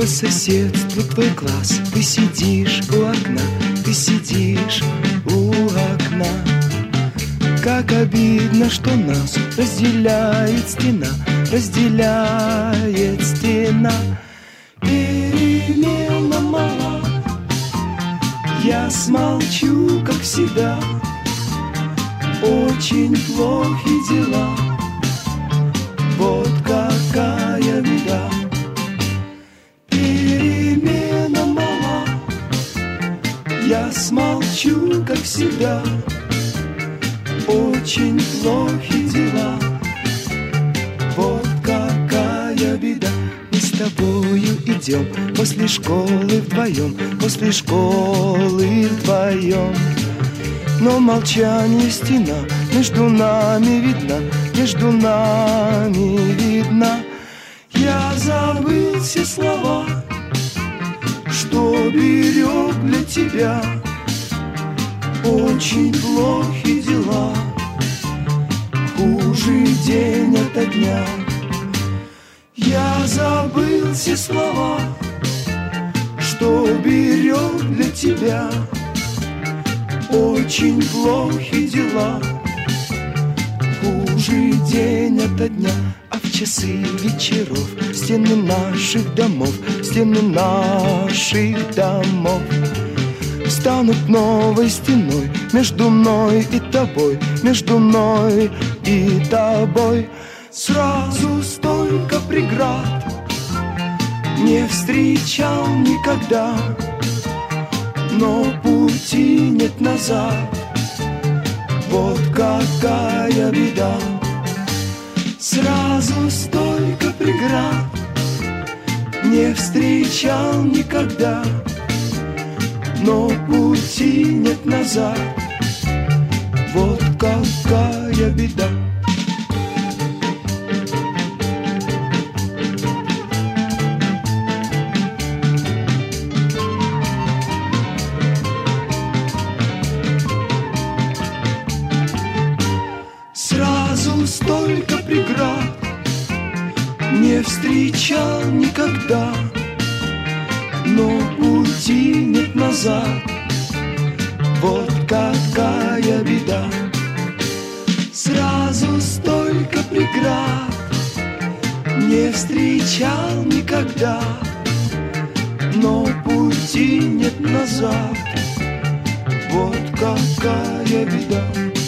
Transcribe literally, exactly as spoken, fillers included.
соседству твой класс. Ты сидишь у окна, ты сидишь у окна. Как обидно, что нас разделяет стена, разделяет стена. Перемена мала, я смолчу, как всегда. Очень плохи дела, вот какая беда. Перемена мала, я смолчу, как всегда. Очень плохи дела, вот какая беда. Мы с тобою идем после школы вдвоем, после школы вдвоем. Но молчание стена между нами видна, между нами видна. Я забыл все слова, что берег для тебя. Очень плохи дела, хуже день ото дня. Я забыл все слова, что берег для тебя. Очень плохи дела, хуже день ото дня. А в часы вечеров стены наших домов, стены наших домов станут новой стеной между мной и тобой, между мной и тобой. Сразу столько преград не встречал никогда, но пути нет назад, вот какая беда. Сразу столько преград не встречал никогда, но пути нет назад, вот какая беда. Сразу столько преград не встречал никогда, но пути нет назад, вот какая беда. Сразу столько преград не встречал никогда, но пути нет назад, вот какая беда.